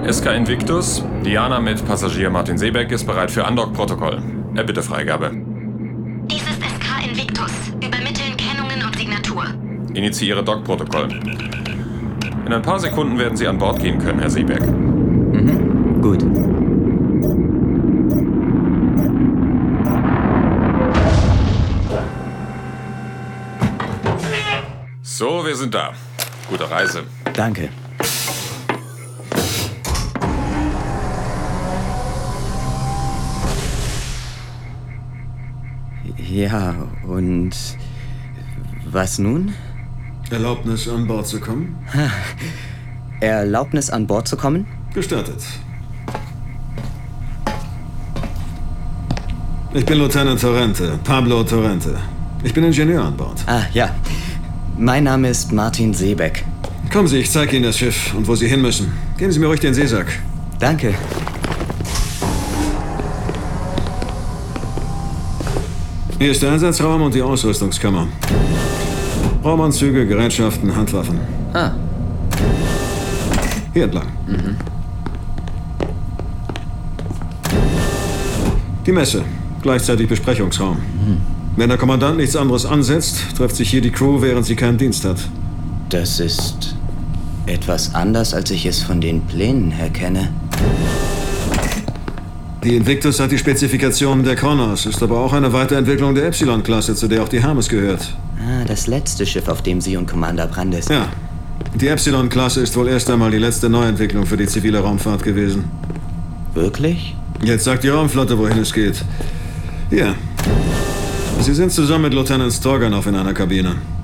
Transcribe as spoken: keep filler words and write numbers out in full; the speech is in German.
S K Invictus, Diana mit Passagier Martin Seebeck ist bereit für Undock-Protokoll. Erbitte Freigabe. Dies ist S K Invictus. Übermitteln Kennungen und Signatur. Initiiere Dock-Protokoll. In ein paar Sekunden werden Sie an Bord gehen können, Herr Seebeck. Mhm, gut. So, wir sind da. Gute Reise. Danke. Ja, und was nun? Erlaubnis, an Bord zu kommen? Erlaubnis, an Bord zu kommen? Gestattet. Ich bin Lieutenant Torrente, Pablo Torrente. Ich bin Ingenieur an Bord. Ah, ja. Mein Name ist Martin Seebeck. Kommen Sie, ich zeige Ihnen das Schiff und wo Sie hin müssen. Geben Sie mir ruhig den Seesack. Danke. Hier ist der Einsatzraum und die Ausrüstungskammer. Raumanzüge, Gerätschaften, Handwaffen. Ah. Hier entlang. Mhm. Die Messe. Gleichzeitig Besprechungsraum. Mhm. Wenn der Kommandant nichts anderes ansetzt, trifft sich hier die Crew, während sie keinen Dienst hat. Das ist etwas anders, als ich es von den Plänen her kenne. Die Invictus hat die Spezifikationen der Connors, ist aber auch eine Weiterentwicklung der Epsilon-Klasse, zu der auch die Hermes gehört. Ah, das letzte Schiff, auf dem Sie und Commander Brandes. Ja. Die Epsilon-Klasse ist wohl erst einmal die letzte Neuentwicklung für die zivile Raumfahrt gewesen. Wirklich? Jetzt sagt die Raumflotte, wohin es geht. Hier. Sie sind zusammen mit Lieutenant Stroganov in einer Kabine.